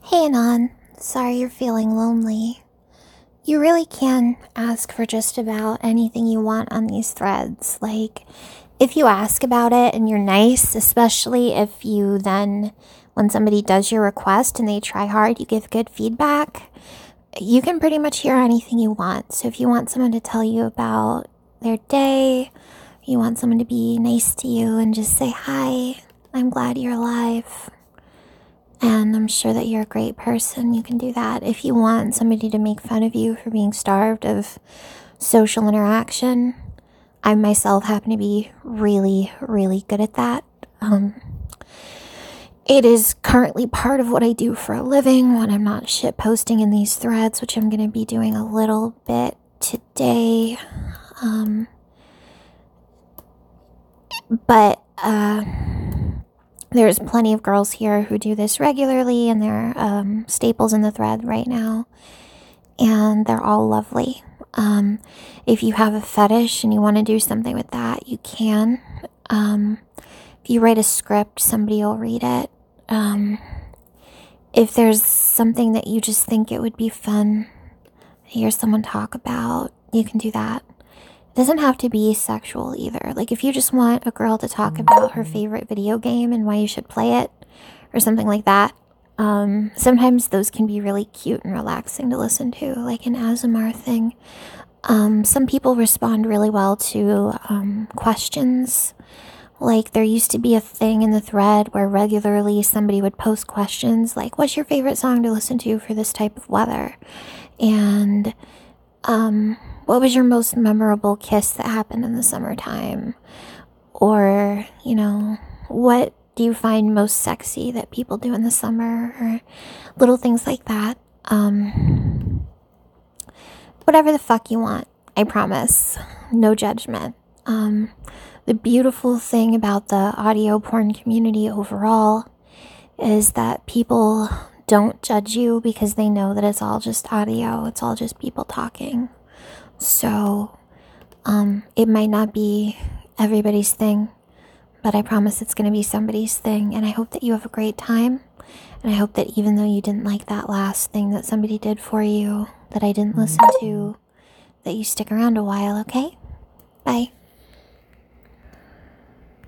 Hey Anon, sorry you're feeling lonely. You really can ask for just about anything you want on these threads. Like, if you ask about it and you're nice, especially if you then, when somebody does your request and they try hard, you give good feedback, you can pretty much hear anything you want. So if you want someone to tell you about their day, you want someone to be nice to you and just say, hi, I'm glad you're alive. And I'm sure that you're a great person. You can do that. If you want somebody to make fun of you for being starved of social interaction, I myself happen to be really, really good at that. It is currently part of what I do for a living when I'm not shit posting in these threads, which I'm going to be doing a little bit today. But there's plenty of girls here who do this regularly, and they're staples in the thread right now, and they're all lovely. If you have a fetish and you want to do something with that, you can. If you write a script, somebody will read it. If there's something that you just think it would be fun to hear someone talk about, you can do that. It doesn't have to be sexual either. Like, if you just want a girl to talk about her favorite video game and why you should play it, or something like that, sometimes those can be really cute and relaxing to listen to, like an ASMR thing. Some people respond really well to questions. Like, there used to be a thing in the thread where regularly somebody would post questions like, what's your favorite song to listen to for this type of weather? And what was your most memorable kiss that happened in the summertime? Or, you know, what do you find most sexy that people do in the summer? Or little things like that. Whatever the fuck you want, I promise. No judgment. The beautiful thing about the audio porn community overall is that people don't judge you because they know that it's all just audio. It's all just people talking. So, it might not be everybody's thing, but I promise it's going to be somebody's thing. And I hope that you have a great time. And I hope that even though you didn't like that last thing that somebody did for you, that I didn't listen to, that you stick around a while, okay? Bye.